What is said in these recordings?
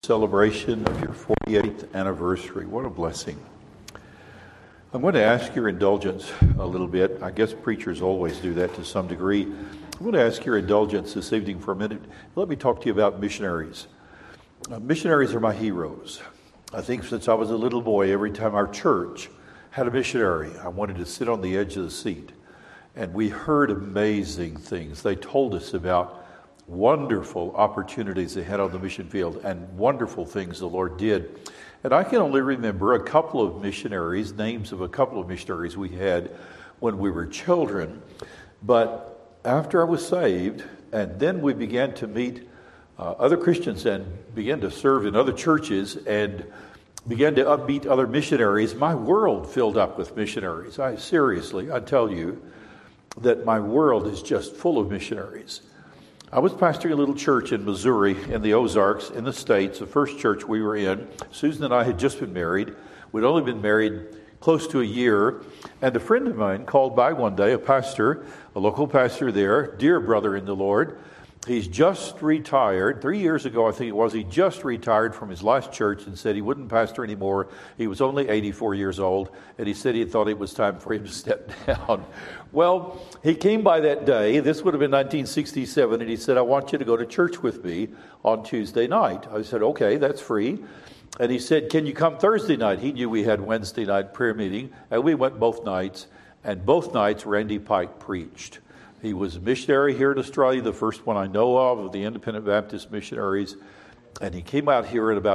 Celebration of your 48th anniversary. What a blessing. I'm going to ask your indulgence a little bit. I guess preachers always do that to some degree. I'm going to ask your indulgence this evening for a minute. Let me talk to you about missionaries. Missionaries are my heroes. I think since I was a little boy, every time our church had a missionary, I wanted to sit on the edge of the seat. And we heard amazing things. They told us about wonderful opportunities they had on the mission field and wonderful things the Lord did. And I can only remember a couple of missionaries, names of a couple of missionaries we had when we were children. But after I was saved, and then we began to meet other Christians and began to serve in other churches and began to meet other missionaries, my world filled up with missionaries. I tell you that my world is just full of missionaries. I was pastoring a little church in Missouri, in the Ozarks, in the States, the first church we were in. Susan and I had just been married. We'd only been married close to a year. And a friend of mine called by one day, a pastor, a local pastor there, dear brother in the Lord. He's just retired. 3 years ago, I think it was, he just retired from his last church and said he wouldn't pastor anymore. He was only 84 years old, and he said he thought it was time for him to step down. Well, he came by that day. This would have been 1967, and he said, I want you to go to church with me on Tuesday night. I said, okay, that's free. And he said, can you come Thursday night? He knew we had Wednesday night prayer meeting, and we went both nights, and both nights Randy Pike preached. He was a missionary here in Australia, the first one I know of the Independent Baptist missionaries. And he came out here in about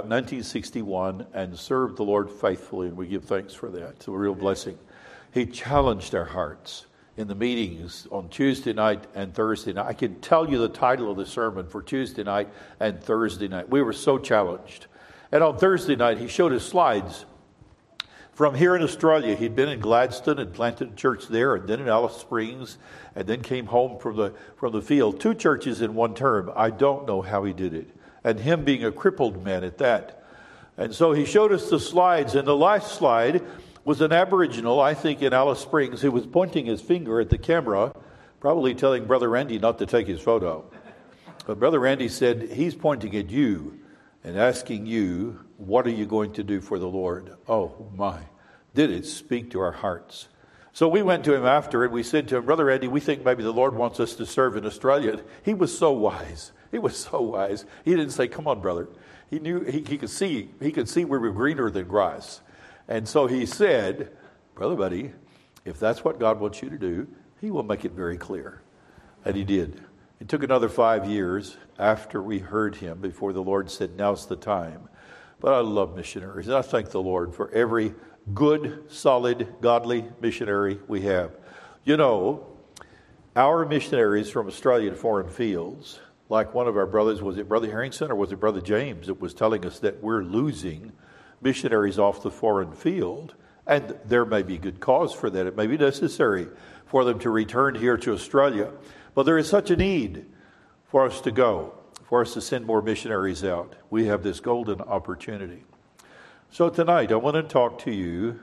1961 and served the Lord faithfully, and we give thanks for that. It's a real blessing. He challenged our hearts in the meetings on Tuesday night and Thursday night. I can tell you the title of the sermon for Tuesday night and Thursday night. We were so challenged. And on Thursday night, he showed us slides from here in Australia. He'd been in Gladstone and planted a church there, and then in Alice Springs, and then came home from the field. 2 churches in one term. I don't know how he did it. And him being a crippled man at that. And so he showed us the slides, and the last slide was an Aboriginal, I think in Alice Springs, who was pointing his finger at the camera, probably telling Brother Randy not to take his photo. But Brother Randy said, he's pointing at you and asking you, what are you going to do for the Lord? Oh my, did it speak to our hearts. So we went to him after and we said to him, Brother Randy, we think maybe the Lord wants us to serve in Australia. He was so wise. He was so wise. He didn't say, come on, brother. He knew he could see we were greener than grass. And so he said, Brother Buddy, if that's what God wants you to do, he will make it very clear. And he did. It took another 5 years after we heard him before the Lord said, now's the time. But I love missionaries. And I thank the Lord for every good, solid, godly missionary we have. You know, our missionaries from Australia to foreign fields, like one of our brothers, was it Brother Harrington or was it Brother James that was telling us that we're losing missionaries off the foreign field? And there may be good cause for that. It may be necessary for them to return here to Australia. But there is such a need for us to go, for us to send more missionaries out. We have this golden opportunity. So tonight, I want to talk to you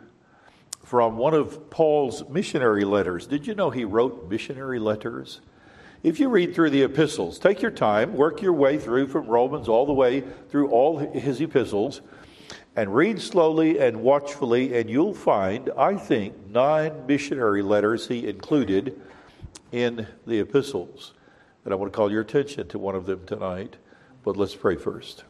from one of Paul's missionary letters. Did you know he wrote missionary letters? If you read through the epistles, take your time, work your way through from Romans all the way through all his epistles, and read slowly and watchfully, and you'll find, I think, 9 missionary letters he included in the epistles. And I want to call your attention to one of them tonight, but let's pray first.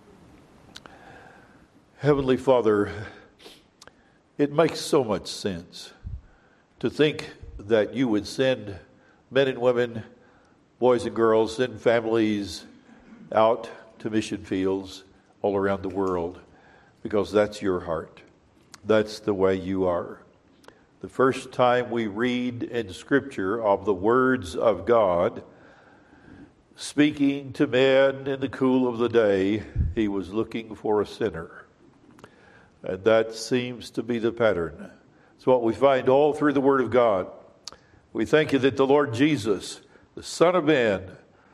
Heavenly Father, it makes so much sense to think that you would send men and women, boys and girls, send families out to mission fields all around the world, because that's your heart. That's the way you are. The first time we read in Scripture of the words of God, speaking to men in the cool of the day, he was looking for a sinner. And that seems to be the pattern. It's what we find all through the Word of God. We thank you that the Lord Jesus, the Son of Man,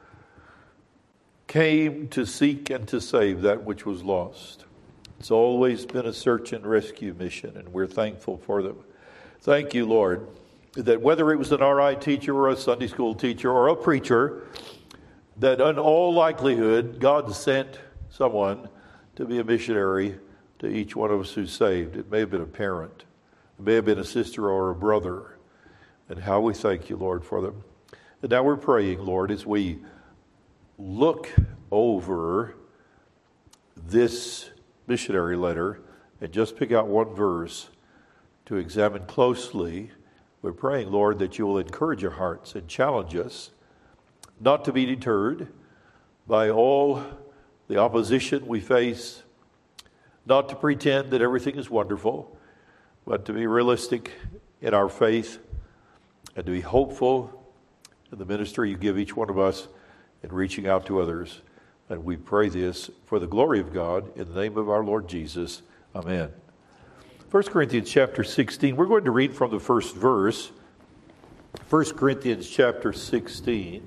came to seek and to save that which was lost. It's always been a search and rescue mission, and we're thankful for them. Thank you, Lord, that whether it was an RI teacher or a Sunday school teacher or a preacher, that in all likelihood, God sent someone to be a missionary to each one of us who's saved. It may have been a parent. It may have been a sister or a brother. And how we thank you, Lord, for them. And now we're praying, Lord, as we look over this missionary letter and just pick out one verse to examine closely. We're praying, Lord, that you will encourage our hearts and challenge us not to be deterred by all the opposition we face, not to pretend that everything is wonderful, but to be realistic in our faith and to be hopeful in the ministry you give each one of us in reaching out to others. And we pray this for the glory of God in the name of our Lord Jesus. Amen. 1 Corinthians chapter 16. We're going to read from the first verse. 1 Corinthians chapter 16.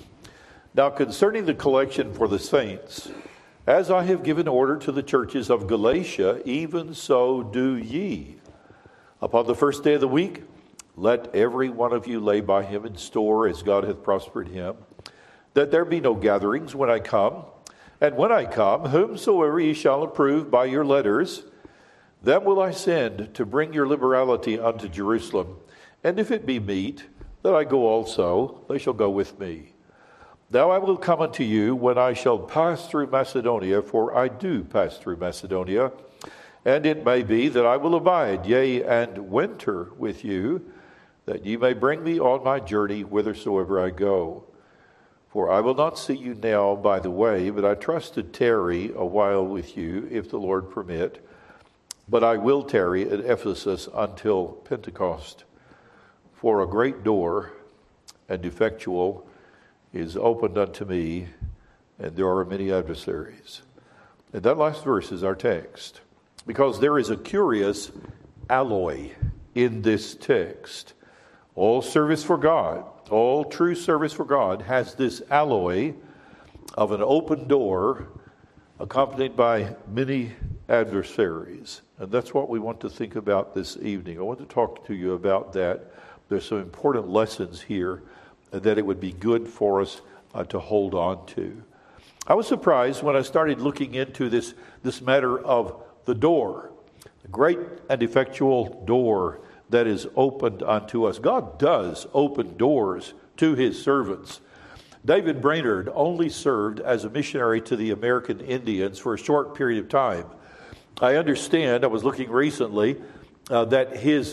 Now concerning the collection for the saints, as I have given order to the churches of Galatia, even so do ye. Upon the first day of the week, let every one of you lay by him in store as God hath prospered him, that there be no gatherings when I come. And when I come, whomsoever ye shall approve by your letters, them will I send to bring your liberality unto Jerusalem. And if it be meet that I go also, they shall go with me. Now I will come unto you when I shall pass through Macedonia, for I do pass through Macedonia. And it may be that I will abide, yea, and winter with you, that ye may bring me on my journey whithersoever I go. For I will not see you now by the way, but I trust to tarry a while with you, if the Lord permit. But I will tarry at Ephesus until Pentecost. For a great door and effectual is opened unto me, and there are many adversaries. And that last verse is our text, because there is a curious alloy in this text. All service for God, all true service for God has this alloy of an open door accompanied by many adversaries. And that's what we want to think about this evening. I want to talk to you about that. There's some important lessons here that it would be good for us to hold on to. I was surprised when I started looking into this matter of the door, the great and effectual door that is opened unto us. God does open doors to his servants. David Brainerd only served as a missionary to the American Indians for a short period of time. I understand, I was looking recently, that his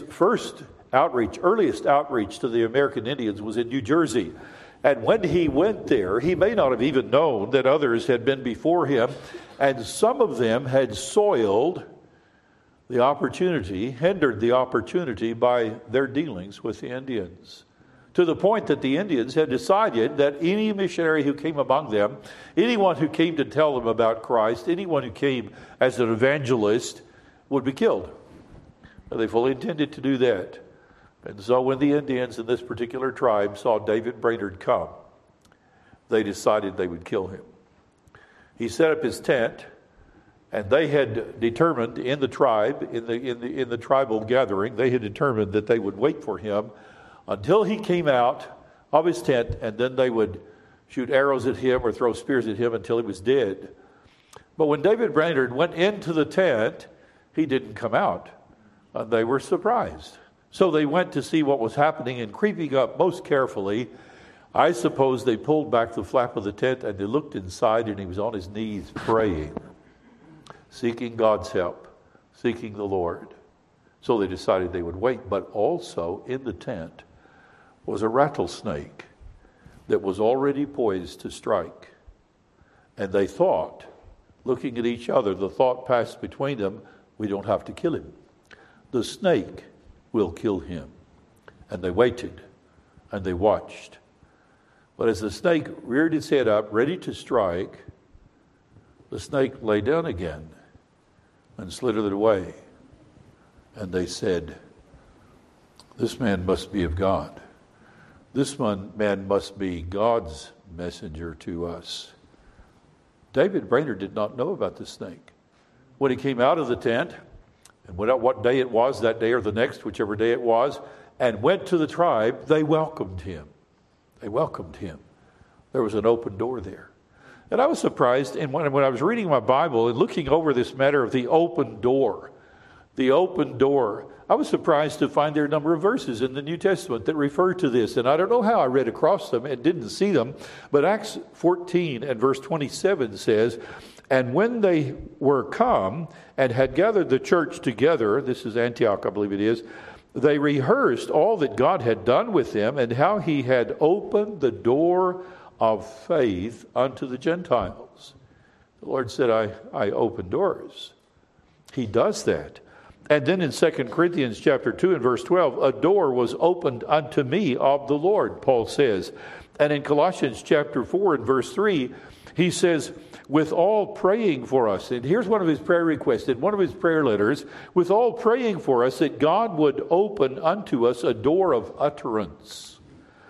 earliest outreach to the American Indians was in New Jersey. And when he went there, he may not have even known that others had been before him, and some of them had soiled the opportunity, hindered the opportunity by their dealings with the Indians, to the point that the Indians had decided that any missionary who came among them, anyone who came to tell them about Christ, anyone who came as an evangelist would be killed. They fully intended to do that. And so when the Indians in this particular tribe saw David Brainerd come, they decided they would kill him. He set up his tent, and they had determined in the tribe, in the tribal gathering, they had determined that they would wait for him until he came out of his tent, and then they would shoot arrows at him or throw spears at him until he was dead. But when David Brainerd went into the tent, he didn't come out. They were surprised. So they went to see what was happening, and creeping up most carefully, I suppose they pulled back the flap of the tent and they looked inside, and he was on his knees praying, seeking God's help, seeking the Lord. So they decided they would wait. But also in the tent was a rattlesnake that was already poised to strike. And they thought, looking at each other, the thought passed between them, we don't have to kill him. The snake will kill him. And they waited and they watched. But as the snake reared its head up, ready to strike, the snake lay down again and slithered away. And they said, this man must be of God. This man must be God's messenger to us. David Brainerd did not know about the snake. When he came out of the tent, and went out what day it was, that day or the next, whichever day it was, and went to the tribe, they welcomed him. They welcomed him. There was an open door there. And I was surprised, and when I was reading my Bible and looking over this matter of the open door, I was surprised to find there are a number of verses in the New Testament that refer to this. And I don't know how I read across them and didn't see them, but Acts 14 and verse 27 says, "And when they were come and had gathered the church together," this is Antioch, I believe it is, "they rehearsed all that God had done with them and how he had opened the door of faith unto the Gentiles." The Lord said, I open doors. He does that. And then in 2 Corinthians chapter 2 and verse 12, "A door was opened unto me of the Lord," Paul says. And in Colossians chapter 4 and verse 3, he says, "With all praying for us," and here's one of his prayer requests in one of his prayer letters, "with all praying for us that God would open unto us a door of utterance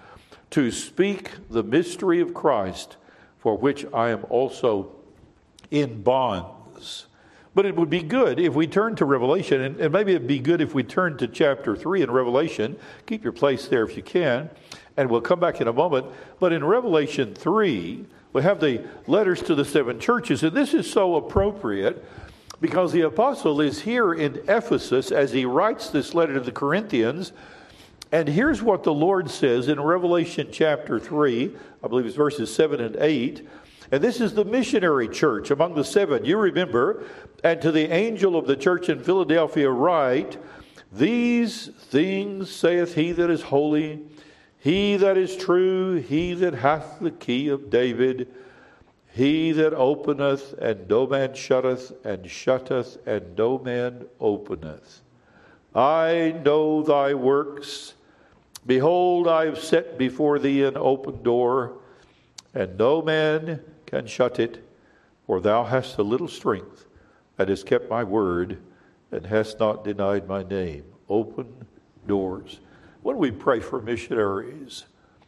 to speak the mystery of Christ, for which I am also in bonds." But it would be good if we turn to Revelation, and maybe it'd be good if we turn to chapter 3 in Revelation. Keep your place there if you can, and we'll come back in a moment. But in Revelation 3, we have the letters to the 7 churches, and this is so appropriate because the apostle is here in Ephesus as he writes this letter to the Corinthians. And here's what the Lord says in Revelation chapter 3, I believe it's verses 7 and 8. And this is the missionary church among the 7. You remember, "And to the angel of the church in Philadelphia write, These things saith he that is holy, he that is true, he that hath the key of David, he that openeth, and no man shutteth, and shutteth, and no man openeth. I know thy works. Behold, I have set before thee an open door, and no man can shut it, for thou hast a little strength, and hast kept my word, and hast not denied my name." Open doors. When we pray for missionaries,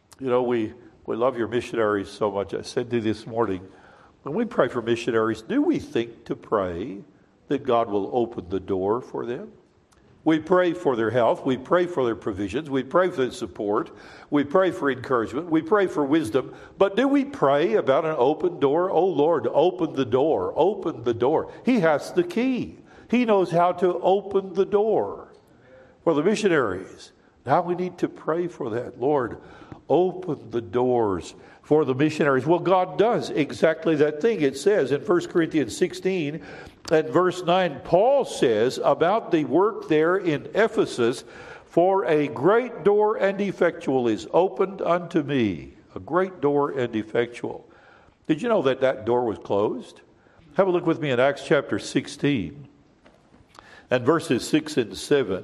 we love your missionaries so much. I said to you this morning, when we pray for missionaries, do we think to pray that God will open the door for them? We pray for their health. We pray for their provisions. We pray for their support. We pray for encouragement. We pray for wisdom. But do we pray about an open door? Oh, Lord, open the door. Open the door. He has the key. He knows how to open the door for the missionaries. Now we need to pray for that. Lord, open the doors for the missionaries. Well, God does exactly that thing. It says in 1 Corinthians 16 and verse 9, Paul says about the work there in Ephesus, "For a great door and effectual is opened unto me." A great door and effectual. Did you know that that door was closed? Have a look with me in Acts chapter 16 and verses 6 and 7.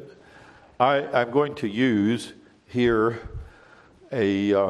I'm going to use here a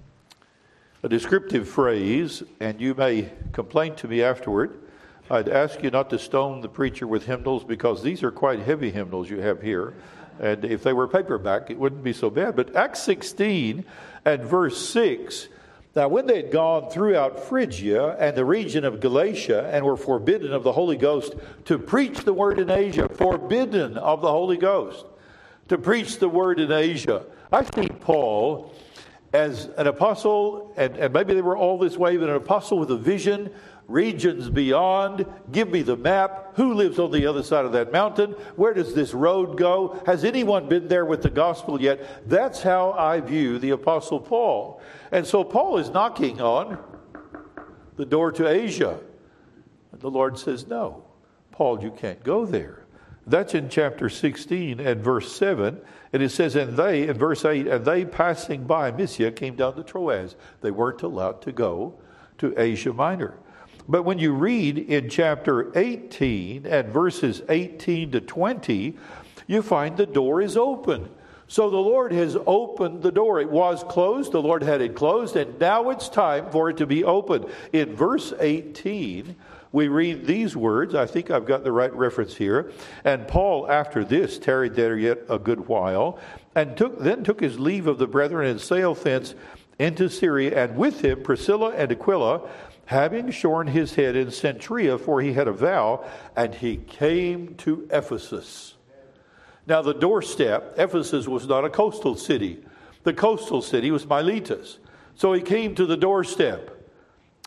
descriptive phrase, and you may complain to me afterward. I'd ask you not to stone the preacher with hymnals, because these are quite heavy hymnals you have here. And if they were paperback, it wouldn't be so bad. But Acts 16 and verse 6, "Now when they had gone throughout Phrygia and the region of Galatia, and were forbidden of the Holy Ghost to preach the word in Asia," forbidden of the Holy Ghost to preach the word in Asia. I see Paul as an apostle, and maybe they were all this way, but an apostle with a vision, regions beyond. Give me the map. Who lives on the other side of that mountain? Where does this road go? Has anyone been there with the gospel yet? That's how I view the apostle Paul. And so Paul is knocking on the door to Asia. And the Lord says, "No, Paul, you can't go there." That's in chapter 16 and verse 7. And it says, "And they," in verse 8, "and they passing by Mysia came down to Troas." They weren't allowed to go to Asia Minor. But when you read in chapter 18 and verses 18 to 20, you find the door is open. So the Lord has opened the door. It was closed. The Lord had it closed, and now it's time for it to be opened. In verse 18, we read these words. I think I've got the right reference here. "And Paul, after this, tarried there yet a good while, and then took his leave of the brethren, and sailed thence into Syria, and with him Priscilla and Aquila, having shorn his head in Centuria, for he had a vow, and he came to Ephesus." Now the doorstep, Ephesus was not a coastal city. The coastal city was Miletus. So he came to the doorstep.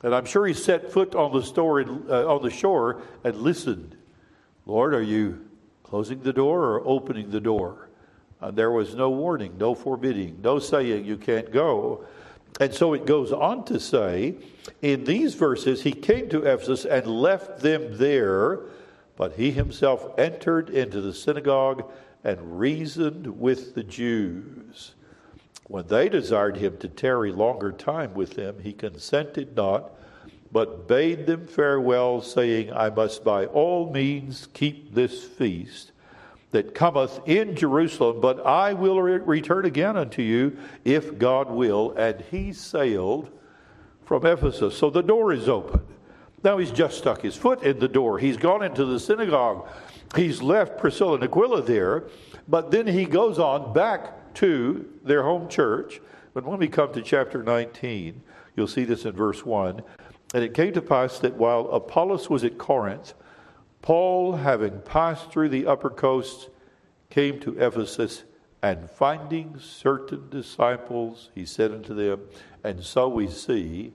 And I'm sure he set foot on the shore and listened. Lord, are you closing the door or opening the door? There was no warning, no forbidding, no saying you can't go. And so it goes on to say, in these verses, he came to Ephesus and left them there, but he himself entered into the synagogue and reasoned with the Jews. When they desired him to tarry longer time with them, he consented not, but bade them farewell, saying, I must by all means keep this feast that cometh in Jerusalem, but I will return again unto you, if God will. And he sailed from Ephesus. So the door is open. Now he's just stuck his foot in the door. He's gone into the synagogue. He's left Priscilla and Aquila there, but then he goes on back to their home church. But when we come to chapter 19, you'll see this in verse 1. And it came to pass that while Apollos was at Corinth, Paul, having passed through the upper coasts, came to Ephesus, and finding certain disciples, he said unto them, and so we see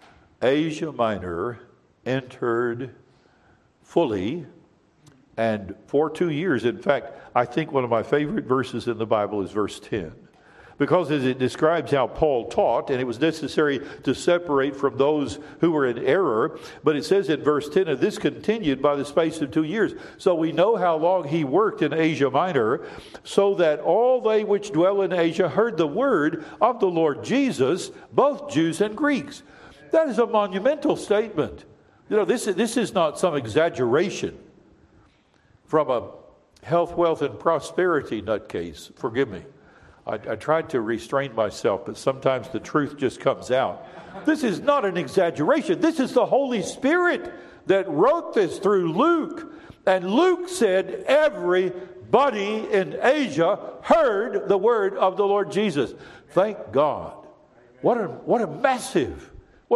Asia Minor entered fully, and for 2 years. In fact, I think one of my favorite verses in the Bible is verse 10. Because as it describes how Paul taught, and it was necessary to separate from those who were in error, but it says in verse 10, and this continued by the space of 2 years. So we know how long he worked in Asia Minor, so that all they which dwell in Asia heard the word of the Lord Jesus, both Jews and Greeks. That is a monumental statement. You know, this is not some exaggeration from a health, wealth, and prosperity nutcase. Forgive me. I tried to restrain myself, but sometimes the truth just comes out. This is not an exaggeration. This is the Holy Spirit that wrote this through Luke. And Luke said everybody in Asia heard the word of the Lord Jesus. Thank God. What a massive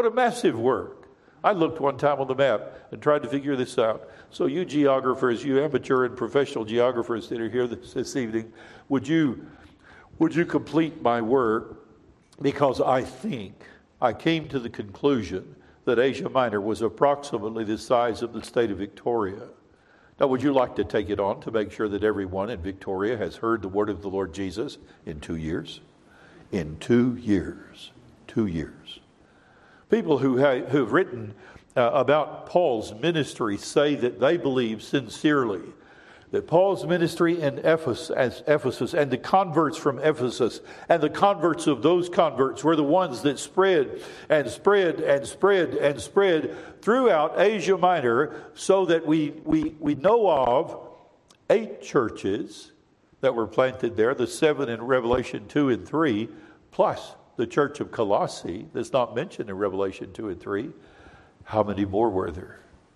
work. I looked one time on the map and tried to figure this out. So you geographers, you amateur and professional geographers that are here this evening, would you complete my work? Because I think I came to the conclusion that Asia Minor was approximately the size of the state of Victoria. Now, would you like to take it on to make sure that everyone in Victoria has heard the word of the Lord Jesus in 2 years? In 2 years. 2 years. People who've written about Paul's ministry say that they believe sincerely that Paul's ministry in Ephesus and the converts from Ephesus and the converts of those converts were the ones that spread and spread and spread and spread throughout Asia Minor, so that we know of 8 churches that were planted there, the 7 in Revelation 2 and 3, plus the church of Colossae that's not mentioned in Revelation 2 and 3. How many more were there?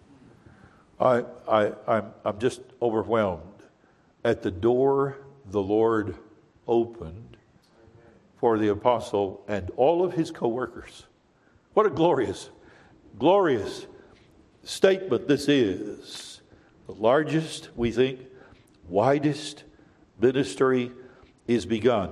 I'm just overwhelmed at the door the Lord opened for the apostle and all of his co-workers. What a glorious statement this is. The largest, we think, widest ministry is begun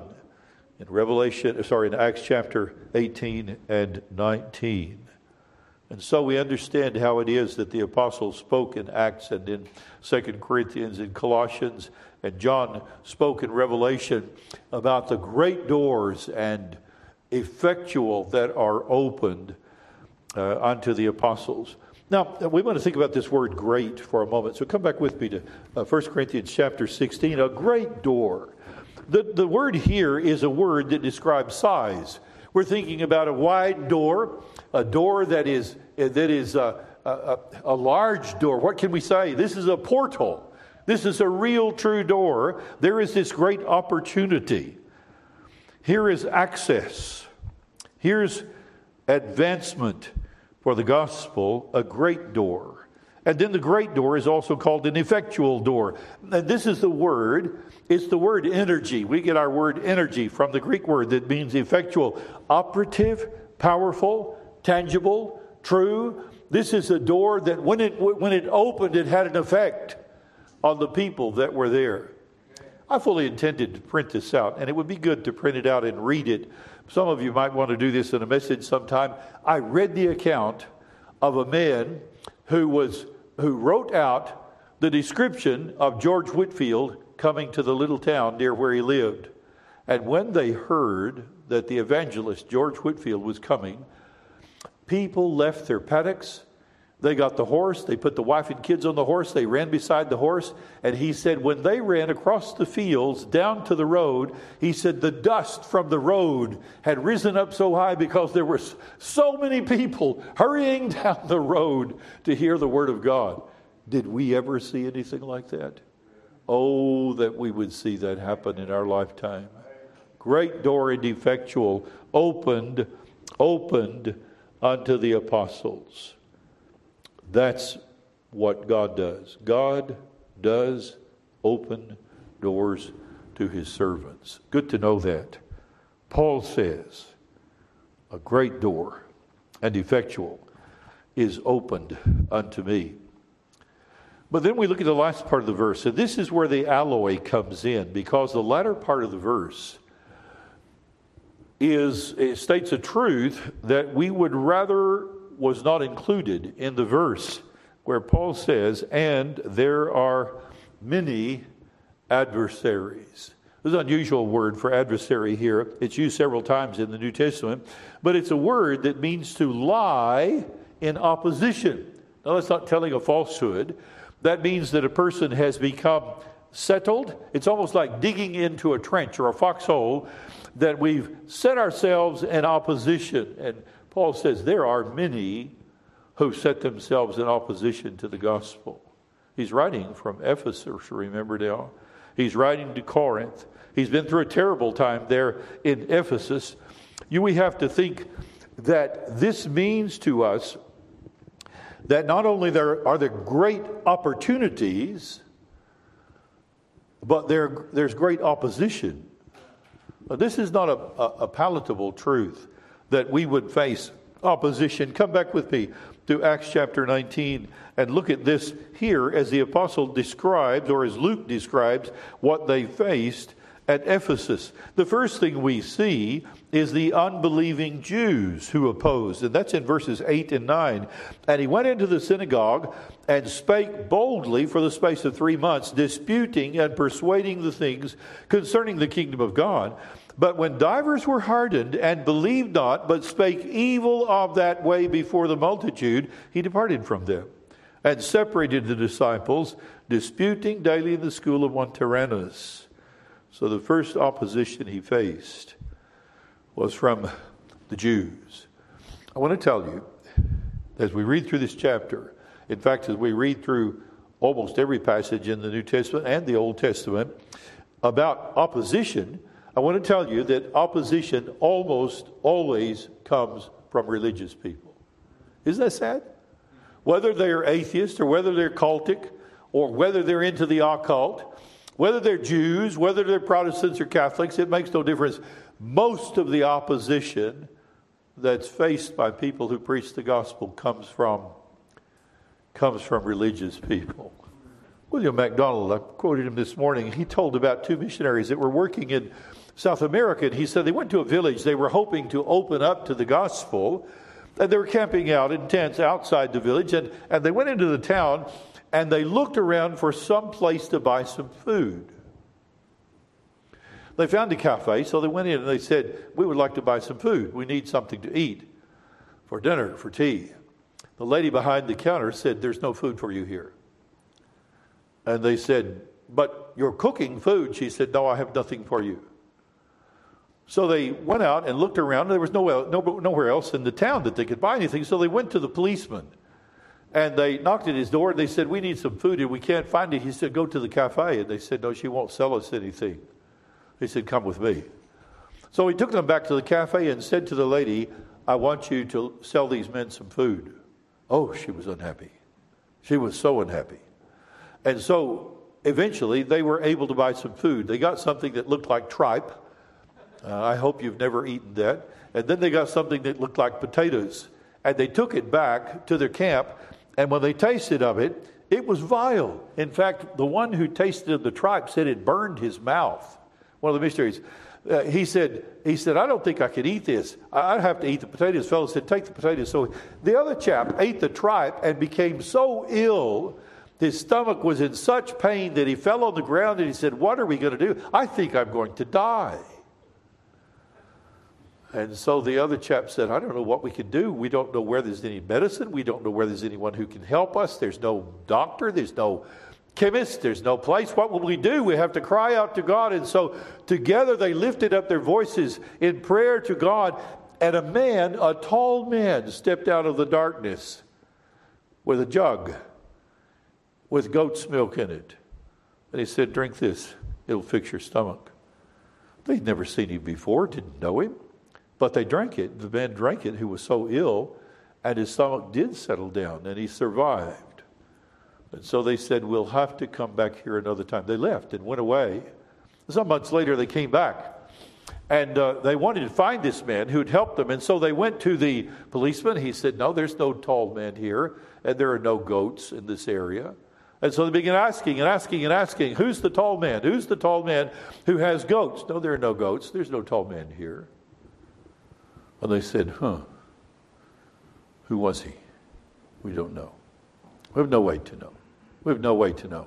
in Acts chapter 18 and 19. And so we understand how it is that the apostles spoke in Acts and in 2 Corinthians and Colossians, and John spoke in Revelation about the great doors and effectual that are opened unto the apostles. Now, we want to think about this word great for a moment. So come back with me to 1 Corinthians chapter 16, a great door. The word here is a word that describes size. We're thinking about a wide door, a door that is a large door. What can we say? This is a portal. This is a real true door. There is this great opportunity. Here is access. Here's advancement for the gospel, a great door. And then the great door is also called an effectual door. And this is the word. It's the word energy. We get our word energy from the Greek word that means effectual, operative, powerful, tangible, true. This is a door that when it opened, it had an effect on the people that were there. I fully intended to print this out, and it would be good to print it out and read it. Some of you might want to do this in a message sometime. I read the account of a man who wrote out the description of George Whitefield coming to the little town near where he lived. And when they heard that the evangelist George Whitefield was coming, people left their paddocks. They got the horse. They put the wife and kids on the horse. They ran beside the horse. And he said when they ran across the fields down to the road, he said the dust from the road had risen up so high because there were so many people hurrying down the road to hear the word of God. Did we ever see anything like that? Oh, that we would see that happen in our lifetime. Great door and effectual opened unto the apostles. That's what God does. God does open doors to his servants. Good to know that. Paul says, a great door and effectual is opened unto me. But then we look at the last part of the verse, and this is where the alloy comes in, because the latter part of the verse states a truth that we would rather was not included in the verse, where Paul says, and there are many adversaries. There's an unusual word for adversary here. It's used several times in the New Testament, but it's a word that means to lie in opposition. Now, that's not telling a falsehood. That means that a person has become settled. It's almost like digging into a trench or a foxhole, that we've set ourselves in opposition. And Paul says there are many who set themselves in opposition to the gospel. He's writing from Ephesus, remember now. He's writing to Corinth. He's been through a terrible time there in Ephesus. We have to think that this means to us that not only are there great opportunities, but there's great opposition. But this is not a palatable truth that we would face opposition. Come back with me to Acts chapter 19 and look at this here as the apostle describes, or as Luke describes, what they faced at Ephesus. The first thing we see is the unbelieving Jews who opposed, and that's in verses 8 and 9. And he went into the synagogue and spake boldly for the space of 3 months, disputing and persuading the things concerning the kingdom of God. But when divers were hardened and believed not, but spake evil of that way before the multitude, he departed from them and separated the disciples, disputing daily in the school of one Tyrannus. So the first opposition he faced was from the Jews. I want to tell you, as we read through this chapter, in fact, as we read through almost every passage in the New Testament and the Old Testament about opposition, I want to tell you that opposition almost always comes from religious people. Isn't that sad? Whether they're atheists or whether they're cultic or whether they're into the occult, whether they're Jews, whether they're Protestants or Catholics, it makes no difference. Most of the opposition that's faced by people who preach the gospel comes from religious people. William MacDonald, I quoted him this morning, he told about 2 missionaries that were working in South America, and he said they went to a village. They were hoping to open up to the gospel, and they were camping out in tents outside the village, and they went into the town, and they looked around for some place to buy some food. They found a cafe, so they went in and they said, we would like to buy some food. We need something to eat for dinner, for tea. The lady behind the counter said, there's no food for you here. And they said, but you're cooking food. She said, no, I have nothing for you. So they went out and looked around. There was nowhere else in the town that they could buy anything. So they went to the policeman. And they knocked at his door and they said, we need some food and we can't find it. He said, go to the cafe. And they said, no, she won't sell us anything. He said, come with me. So he took them back to the cafe and said to the lady, I want you to sell these men some food. Oh, she was unhappy. She was so unhappy. And so eventually they were able to buy some food. They got something that looked like tripe. I hope you've never eaten that. And then they got something that looked like potatoes. And they took it back to their camp. And when they tasted of it, it was vile. In fact, the one who tasted of the tripe said it burned his mouth. One of the missionaries. He said, I don't think I could eat this. I'd have to eat the potatoes. The fellow said, take the potatoes. So the other chap ate the tripe and became so ill, his stomach was in such pain that he fell on the ground and he said, what are we going to do? I think I'm going to die. And so the other chap said, I don't know what we can do. We don't know where there's any medicine. We don't know where there's anyone who can help us. There's no doctor. There's no chemist. There's no place. What will we do? We have to cry out to God. And so together they lifted up their voices in prayer to God. And a tall man, stepped out of the darkness with a jug with goat's milk in it. And he said, drink this. It'll fix your stomach. They'd never seen him before, didn't know him. But they drank it. The man drank it who was so ill, and his stomach did settle down, and he survived. And so they said, we'll have to come back here another time. They left and went away. Some months later, they came back. And they wanted to find this man who'd helped them. And so they went to the policeman. He said, no, there's no tall man here, and there are no goats in this area. And so they began asking, who's the tall man? Who's the tall man who has goats? No, there are no goats. There's no tall man here. And they said, who was he? We don't know. We have no way to know. We have no way to know.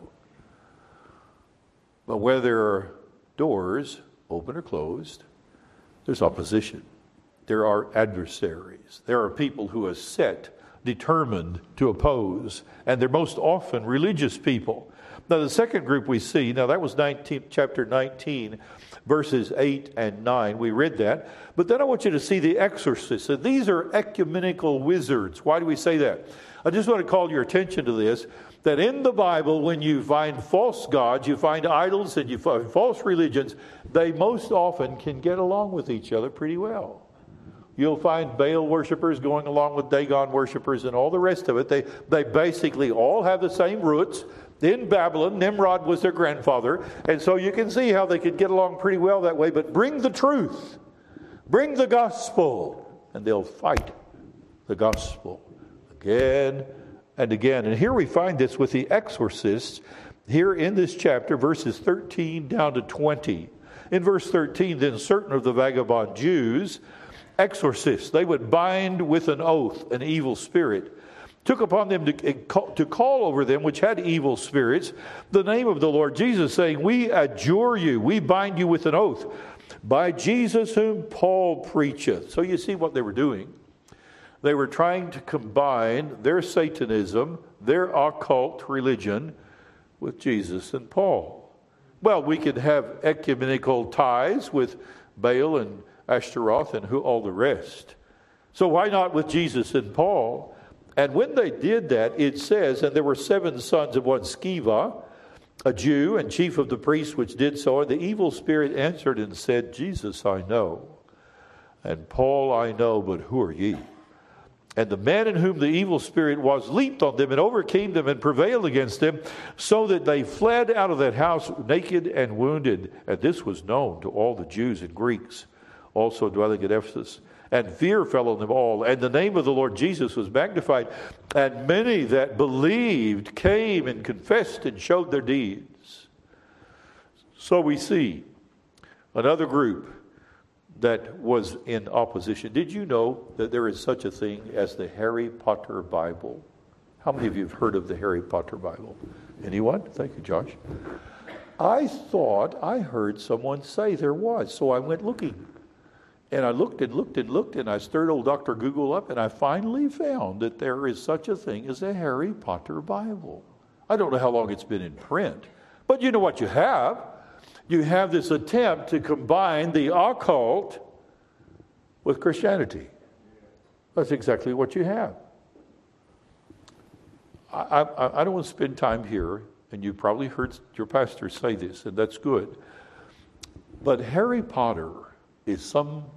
But where there are doors, open or closed, there's opposition. There are adversaries. There are people who are set, determined to oppose, and they're most often religious people. Now, the second group we see, now that was chapter 19, verses 8 and 9. We read that. But then I want you to see the exorcists. And these are ecumenical wizards. Why do we say that? I just want to call your attention to this, that in the Bible, when you find false gods, you find idols, and you find false religions, they most often can get along with each other pretty well. You'll find Baal worshipers going along with Dagon worshipers and all the rest of it. They basically all have the same roots. In Babylon, Nimrod was their grandfather. And so you can see how they could get along pretty well that way. But bring the truth. Bring the gospel. And they'll fight the gospel again and again. And here we find this with the exorcists. Here in this chapter, verses 13 down to 20. In verse 13, then certain of the vagabond Jews, exorcists, they would bind with an oath an evil spirit, took upon them to call over them which had evil spirits the name of the Lord Jesus, saying, we adjure you, we bind you with an oath, by Jesus whom Paul preacheth. So you see what they were doing. They were trying to combine their Satanism, their occult religion, with Jesus and Paul. Well, we could have ecumenical ties with Baal and Ashtaroth and all the rest. So why not with Jesus and Paul? And when they did that, it says, and there were 7 sons of one Sceva, a Jew and chief of the priests, which did so. And the evil spirit answered and said, Jesus I know, and Paul I know, but who are ye? And the man in whom the evil spirit was leaped on them and overcame them and prevailed against them, so that they fled out of that house naked and wounded. And this was known to all the Jews and Greeks, also dwelling at Ephesus. And fear fell on them all. And the name of the Lord Jesus was magnified. And many that believed came and confessed and showed their deeds. So we see another group that was in opposition. Did you know that there is such a thing as the Harry Potter Bible? How many of you have heard of the Harry Potter Bible? Anyone? Thank you, Josh. I thought I heard someone say there was, so I went looking. And I looked and looked and looked, and I stirred old Dr. Google up, and I finally found that there is such a thing as a Harry Potter Bible. I don't know how long it's been in print, but you know what you have? You have this attempt to combine the occult with Christianity. That's exactly what you have. I don't want to spend time here, and you've probably heard your pastor say this, and that's good. But Harry Potter is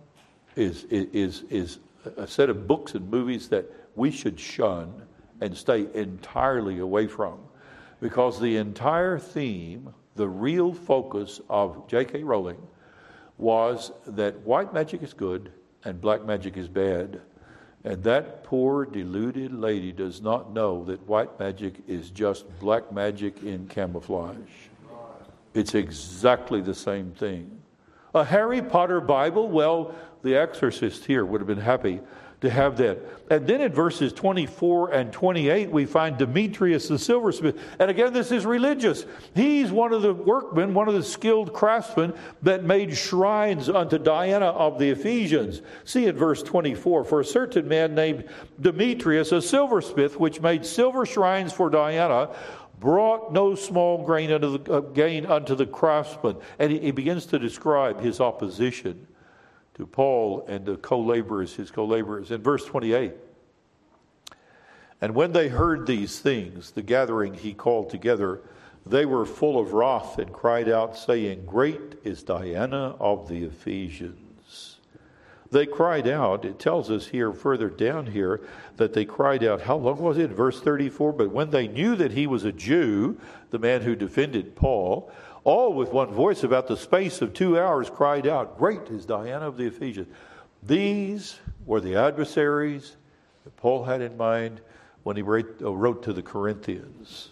a set of books and movies that we should shun and stay entirely away from, because the entire theme, the real focus of J.K. Rowling, was that white magic is good and black magic is bad. And that poor deluded lady does not know that white magic is just black magic in camouflage. It's exactly the same thing. A Harry Potter Bible? Well, the exorcist here would have been happy to have that. And then in verses 24 and 28, we find Demetrius the silversmith. And again, this is religious. He's one of the workmen, one of the skilled craftsmen that made shrines unto Diana of the Ephesians. See in verse 24, for a certain man named Demetrius, a silversmith, which made silver shrines for Diana, brought no small gain unto the craftsmen. And he begins to describe his opposition to Paul and the his co-laborers. In verse 28, and when they heard these things, the gathering he called together, they were full of wrath and cried out, saying, Great is Diana of the Ephesians. They cried out. It tells us here, further down here, that they cried out. How long was it? Verse 34, but when they knew that he was a Jew, the man who defended Paul, all with one voice about the space of 2 hours cried out, Great is Diana of the Ephesians. These were the adversaries that Paul had in mind when he wrote to the Corinthians.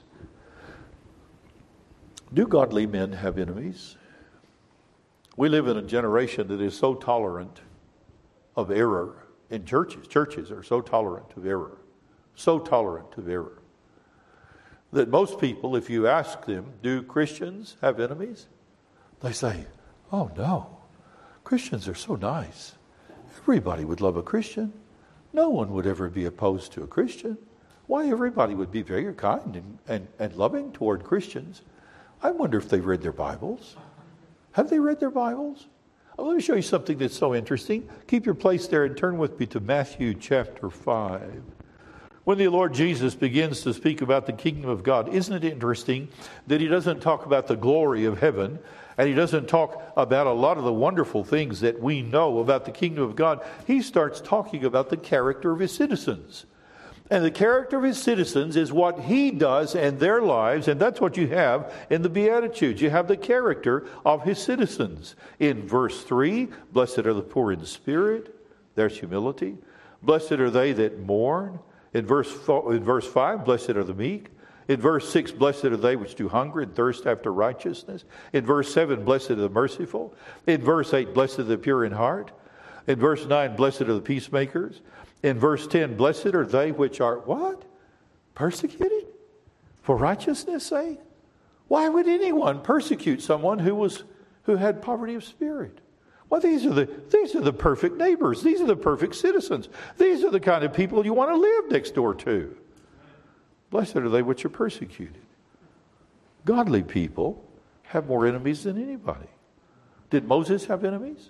Do godly men have enemies? We live in a generation that is so tolerant of error in churches. Churches are so tolerant of error. So tolerant of error. That most people, if you ask them, do Christians have enemies? They say, oh no, Christians are so nice. Everybody would love a Christian. No one would ever be opposed to a Christian. Why, everybody would be very kind and loving toward Christians. I wonder if they've read their Bibles. Have they read their Bibles? Let me show you something that's so interesting. Keep your place there and turn with me to Matthew chapter 5. When the Lord Jesus begins to speak about the kingdom of God, isn't it interesting that he doesn't talk about the glory of heaven, and he doesn't talk about a lot of the wonderful things that we know about the kingdom of God. He starts talking about the character of his citizens. And the character of his citizens is what he does in their lives, and that's what you have in the Beatitudes. You have the character of his citizens. In verse 3, blessed are the poor in spirit, there's humility. Blessed are they that mourn. In verse 5, blessed are the meek. In verse 6, blessed are they which do hunger and thirst after righteousness. In verse 7, blessed are the merciful. In verse 8, blessed are the pure in heart. In verse 9, blessed are the peacemakers. In verse 10, blessed are they which are what? Persecuted? For righteousness' sake? Why would anyone persecute someone who had poverty of spirit? Well, these are the perfect neighbors. These are the perfect citizens. These are the kind of people you want to live next door to. Blessed are they which are persecuted. Godly people have more enemies than anybody. Did Moses have enemies?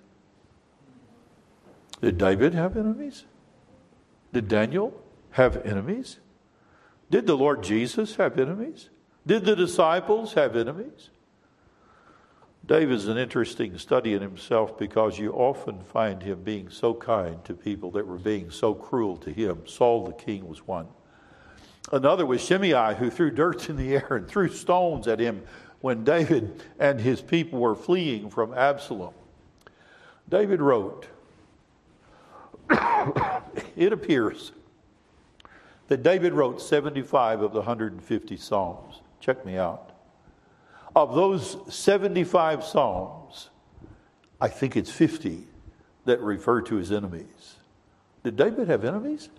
Did David have enemies? Did Daniel have enemies? Did the Lord Jesus have enemies? Did the disciples have enemies? David is an interesting study in himself because you often find him being so kind to people that were being so cruel to him. Saul the king was one. Another was Shimei, who threw dirt in the air and threw stones at him when David and his people were fleeing from Absalom. David wrote, it appears that David wrote 75 of the 150 Psalms. Check me out. Of those 75 Psalms, I think it's 50 that refer to his enemies. Did David have enemies?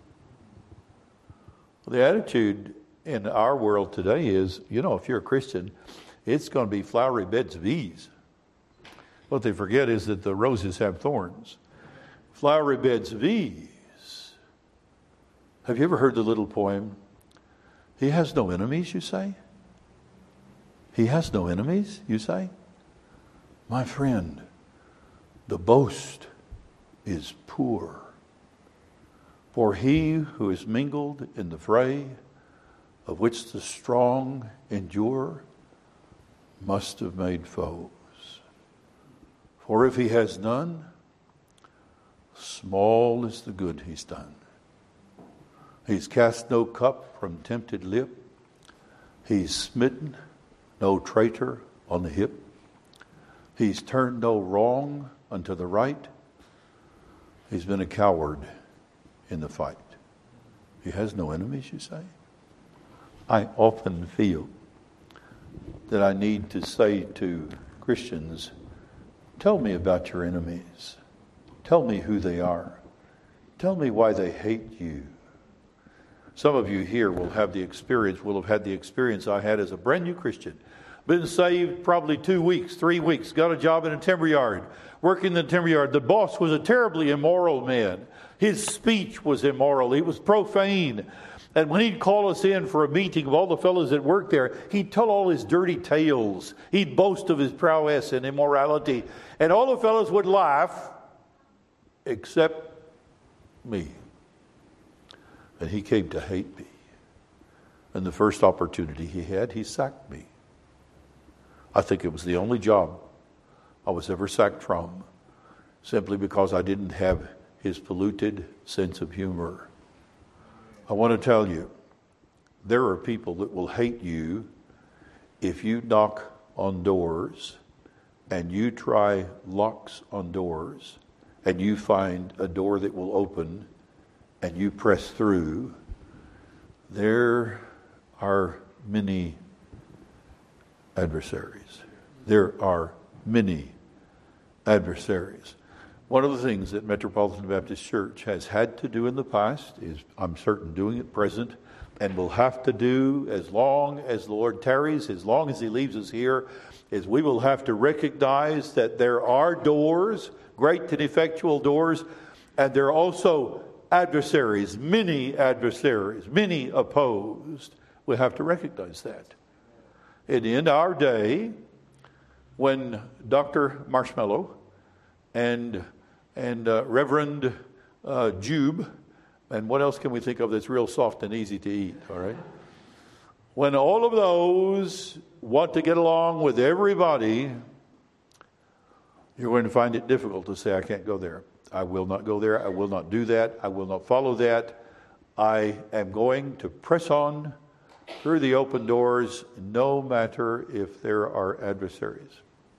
The attitude in our world today is, if you're a Christian, it's going to be flowery beds of ease. What they forget is that the roses have thorns. Flowery beds of ease. Have you ever heard the little poem, He has no enemies, you say? He has no enemies, you say? My friend, the boast is poor. For he who is mingled in the fray, of which the strong endure, must have made foes. For if he has none, small is the good he's done. He's cast no cup from tempted lip. He's smitten no traitor on the hip. He's turned no wrong unto the right. He's been a coward in the fight. He has no enemies, you say? I often feel that I need to say to Christians, Tell me about your enemies. Tell me who they are. Tell me why they hate you. Some of you here will have had the experience I had as a brand new Christian. Been saved probably 2 weeks, 3 weeks, got a job in a timber yard, working in the timber yard. The boss was a terribly immoral man. His speech was immoral. He was profane. And when he'd call us in for a meeting of all the fellows that worked there, he'd tell all his dirty tales. He'd boast of his prowess and immorality. And all the fellows would laugh, except me. And he came to hate me. And the first opportunity he had, he sacked me. I think it was the only job I was ever sacked from, simply because I didn't have his polluted sense of humor. I want to tell you, there are people that will hate you if you knock on doors and you try locks on doors and you find a door that will open and you press through. There are many adversaries. There are many adversaries. One of the things that Metropolitan Baptist Church has had to do in the past is, I'm certain, doing at present, and will have to do as long as the Lord tarries, as long as He leaves us here, is we will have to recognize that there are doors, great and effectual doors, and there are also adversaries, many opposed. We have to recognize that. And in our day, when Dr. Marshmallow and Reverend Jube, and what else can we think of that's real soft and easy to eat, all right? When all of those want to get along with everybody, you're going to find it difficult to say, I can't go there. I will not go there. I will not do that. I will not follow that. I am going to press on through the open doors, no matter if there are adversaries.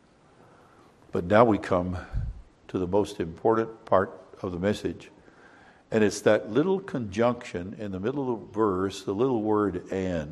But now we come to the most important part of the message. And it's that little conjunction in the middle of the verse, the little word and.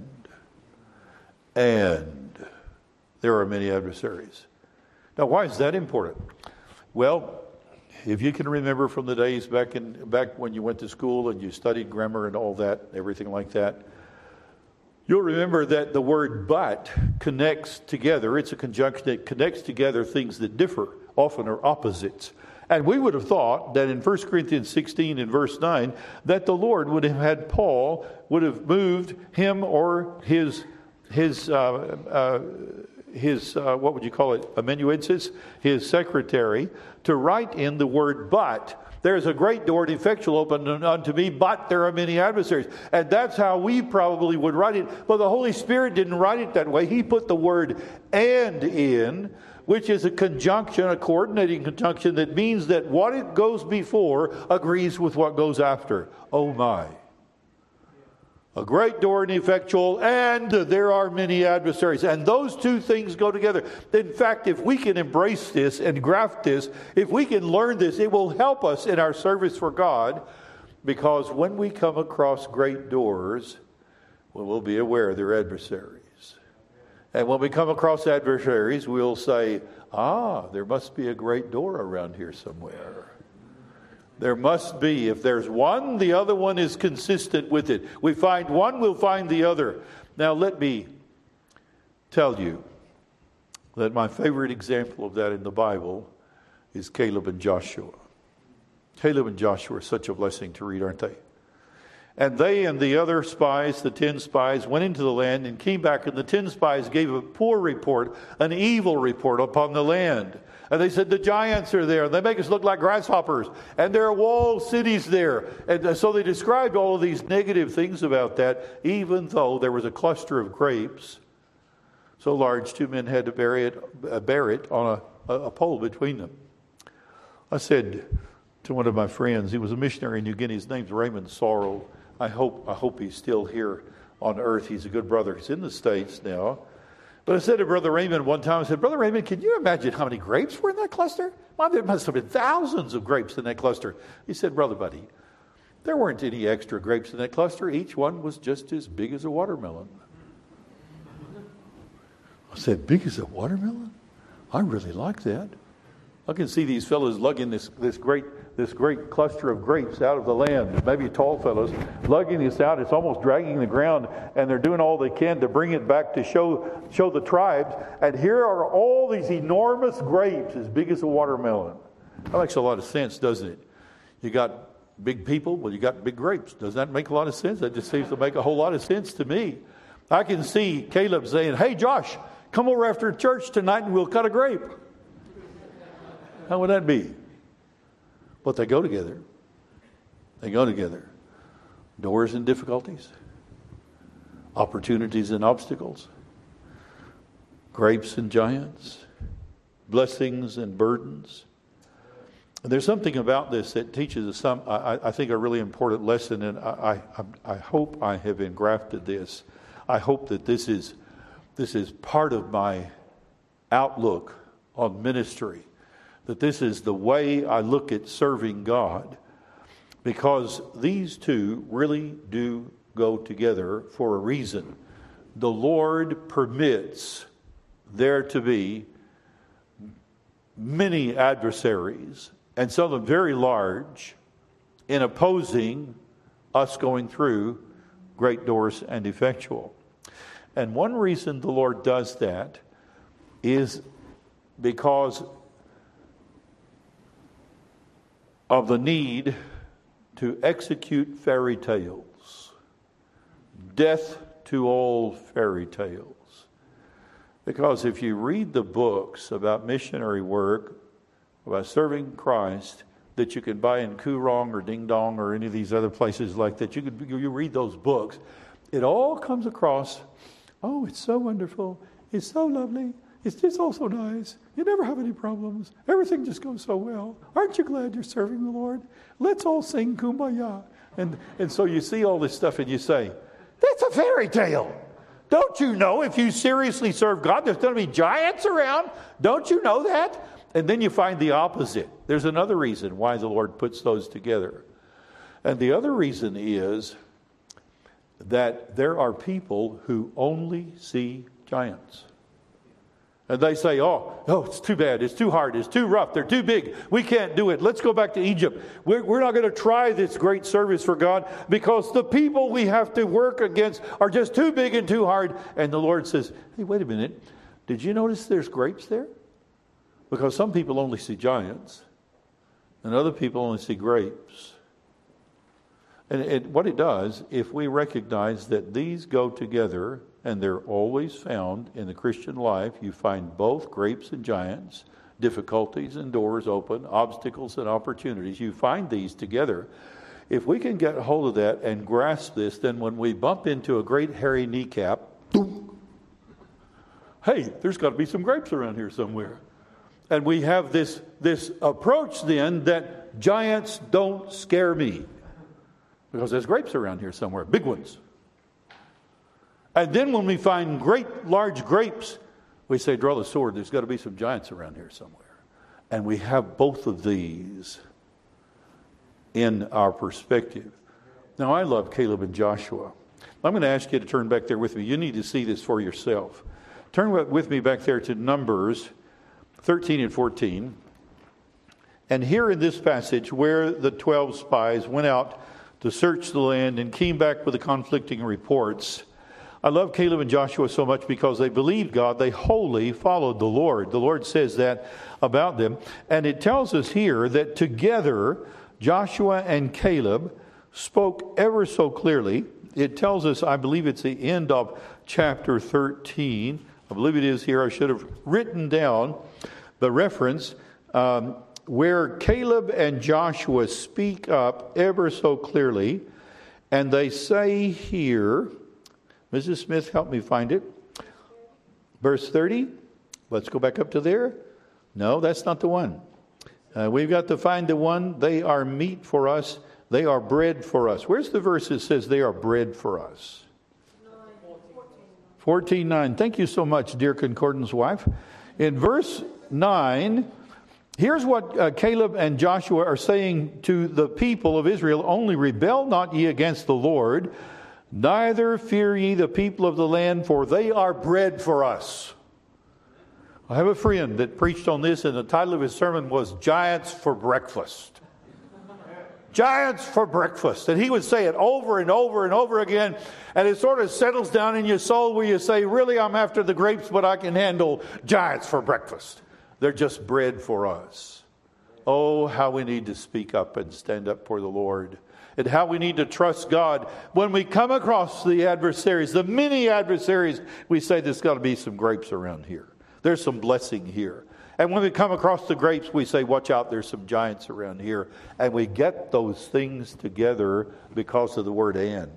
And there are many adversaries. Now, why is that important? Well, if you can remember from the days back when you went to school and you studied grammar and all that, everything like that, you'll remember that the word but connects together. It's a conjunction that connects together things that differ, often are opposites. And we would have thought that in 1 Corinthians 16 and verse 9, that the Lord would have had Paul, would have moved him or his what would you call it, amanuensis, his secretary, to write in the word but. There's a great door and effectual open unto me, but there are many adversaries. And that's how we probably would write it. But the Holy Spirit didn't write it that way. He put the word and in, which is a conjunction, a coordinating conjunction that means that what it goes before agrees with what goes after. Oh my. A great door and effectual, and there are many adversaries. And those two things go together. In fact, if we can embrace this and graft this, if we can learn this, it will help us in our service for God. Because when we come across great doors, we'll be aware they're adversaries. And when we come across adversaries, we'll say, there must be a great door around here somewhere. There must be. If there's one, the other one is consistent with it. We find one, we'll find the other. Now let me tell you that my favorite example of that in the Bible is Caleb and Joshua. Caleb and Joshua are such a blessing to read, aren't they? And they and the other spies, the 10 spies, went into the land and came back, and the 10 spies gave a poor report, an evil report upon the land. And they said, the giants are there, and they make us look like grasshoppers, and there are walled cities there. And so they described all of these negative things about that, even though there was a cluster of grapes so large 2 men had to bear it on a pole between them. I said to one of my friends, he was a missionary in New Guinea, his name's Raymond Sorrell. I hope he's still here on earth. He's a good brother. He's in the States now. But I said to Brother Raymond one time, I said, Brother Raymond, can you imagine how many grapes were in that cluster? Well, there must have been thousands of grapes in that cluster. He said, Brother Buddy, there weren't any extra grapes in that cluster. Each one was just as big as a watermelon. I said, big as a watermelon? I really like that. I can see these fellows lugging this great cluster of grapes out of the land, maybe tall fellows, lugging this out. It's almost dragging the ground, and they're doing all they can to bring it back to show the tribes. And here are all these enormous grapes, as big as a watermelon. That makes a lot of sense, doesn't it? You got big people, well, you got big grapes. Does that make a lot of sense? That just seems to make a whole lot of sense to me. I can see Caleb saying, "Hey, Josh, come over after church tonight and we'll cut a grape." How would that be? But they go together. They go together. Doors and difficulties, opportunities and obstacles, grapes and giants, blessings and burdens. And there's something about this that teaches us I think, a really important lesson, and I hope I have engrafted this. I hope that this is part of my outlook on ministry, that this is the way I look at serving God, because these two really do go together for a reason. The Lord permits there to be many adversaries, and some of them very large, in opposing us going through great doors and effectual. And one reason the Lord does that is because of the need to execute fairy tales. Death to all fairy tales. Because if you read the books about missionary work, about serving Christ, that you can buy in Kurong or Ding Dong or any of these other places like that, you read those books, it all comes across, oh, it's so wonderful, it's so lovely, it's just all so nice, you never have any problems, everything just goes so well. Aren't you glad you're serving the Lord? Let's all sing Kumbaya. And so you see all this stuff and you say, that's a fairy tale. Don't you know if you seriously serve God, there's going to be giants around? Don't you know that? And then you find the opposite. There's another reason why the Lord puts those together. And the other reason is that there are people who only see giants. And they say, oh, it's too bad, it's too hard, it's too rough, they're too big, we can't do it, let's go back to Egypt. We're not going to try this great service for God because the people we have to work against are just too big and too hard. And the Lord says, hey, wait a minute, did you notice there's grapes there? Because some people only see giants and other people only see grapes. And what it does, if we recognize that these go together, and they're always found in the Christian life, you find both grapes and giants, difficulties and doors open, obstacles and opportunities. You find these together. If we can get a hold of that and grasp this, then when we bump into a great hairy kneecap, hey, there's got to be some grapes around here somewhere. And we have this approach then that giants don't scare me. Because there's grapes around here somewhere, big ones. And then when we find great, large grapes, we say, draw the sword. There's got to be some giants around here somewhere. And we have both of these in our perspective. Now, I love Caleb and Joshua. I'm going to ask you to turn back there with me. You need to see this for yourself. Turn with me back there to Numbers 13 and 14. And here in this passage, where the 12 spies went out to search the land and came back with the conflicting reports. I love Caleb and Joshua so much because they believed God. They wholly followed the Lord. The Lord says that about them. And it tells us here that together Joshua and Caleb spoke ever so clearly. It tells us, I believe it's the end of chapter 13. I believe it is here. I should have written down the reference. Where Caleb and Joshua speak up ever so clearly, and they say here, Mrs. Smith, help me find it. Verse 30. Let's go back up to there. No, that's not the one. We've got to find the one. They are meat for us. They are bread for us. Where's the verse that says they are bread for us? 14:9. Thank you so much, dear concordance wife. In verse 9... here's what Caleb and Joshua are saying to the people of Israel. Only rebel not ye against the Lord, neither fear ye the people of the land, for they are bread for us. I have a friend that preached on this, and the title of his sermon was Giants for Breakfast. Giants for breakfast. And he would say it over and over and over again, and it sort of settles down in your soul where you say, really, I'm after the grapes, but I can handle giants for breakfast. They're just bread for us. Oh, how we need to speak up and stand up for the Lord. And how we need to trust God when we come across the adversaries, the many adversaries. We say there's got to be some grapes around here. There's some blessing here. And when we come across the grapes, we say, watch out, there's some giants around here. And we get those things together because of the word and.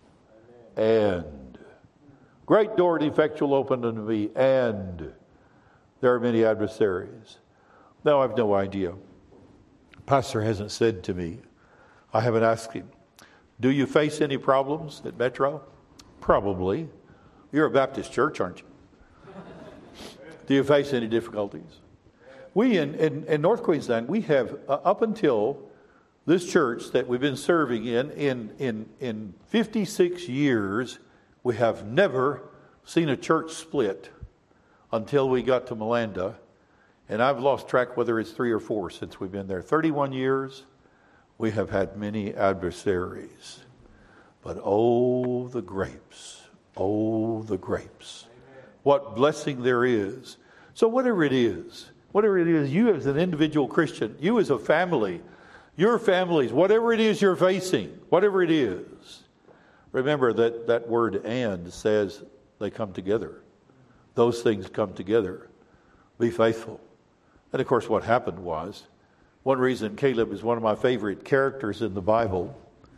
And. Great door and effectual opened unto me, and there are many adversaries. Now, I have no idea. Pastor hasn't said to me. I haven't asked him. Do you face any problems at Metro? Probably. You're a Baptist church, aren't you? Do you face any difficulties? We in North Queensland, we have up until this church that we've been serving in 56 years, we have never seen a church split until we got to Malanda. And I've lost track whether it's 3 or 4 since we've been there. 31 years, we have had many adversaries. But oh, the grapes. Oh, the grapes. What blessing there is. So whatever it is, you as an individual Christian, you as a family, your families, whatever it is you're facing, whatever it is, remember that word and says they come together. Those things come together. Be faithful. And of course what happened was, one reason Caleb is one of my favorite characters in the Bible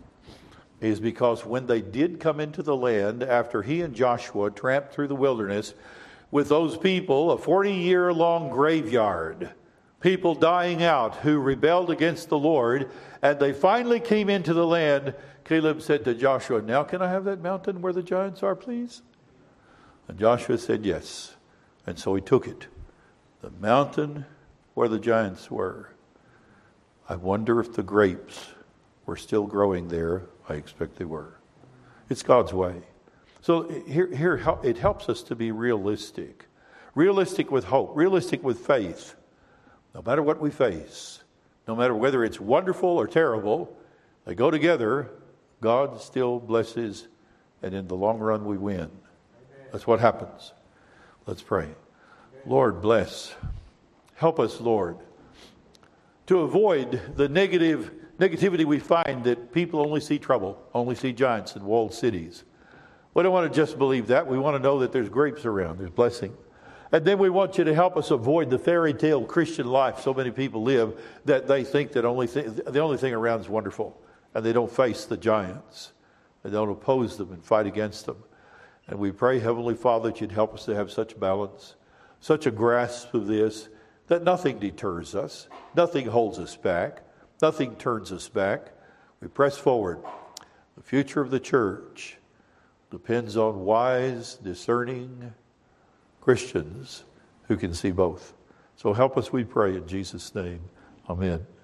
is because when they did come into the land after he and Joshua tramped through the wilderness with those people, a 40-year-long graveyard, people dying out who rebelled against the Lord, and they finally came into the land, Caleb said to Joshua, now can I have that mountain where the giants are, please? And Joshua said yes. And so he took it. The mountain where the giants were. I wonder if the grapes were still growing there. I expect they were. It's God's way. So here it helps us to be realistic. Realistic with hope. Realistic with faith. No matter what we face, no matter whether it's wonderful or terrible, they go together. God still blesses, and in the long run we win. That's what happens. Let's pray. Lord, bless. Help us, Lord, to avoid the negativity we find that people only see trouble, only see giants in walled cities. We don't want to just believe that. We want to know that there's grapes around, there's blessing. And then we want you to help us avoid the fairy tale Christian life so many people live that they think that the only thing around is wonderful. And they don't face the giants. They don't oppose them and fight against them. And we pray, Heavenly Father, that you'd help us to have such balance, such a grasp of this, that nothing deters us, nothing holds us back, nothing turns us back. We press forward. The future of the church depends on wise, discerning Christians who can see both. So help us, we pray, in Jesus' name. Amen.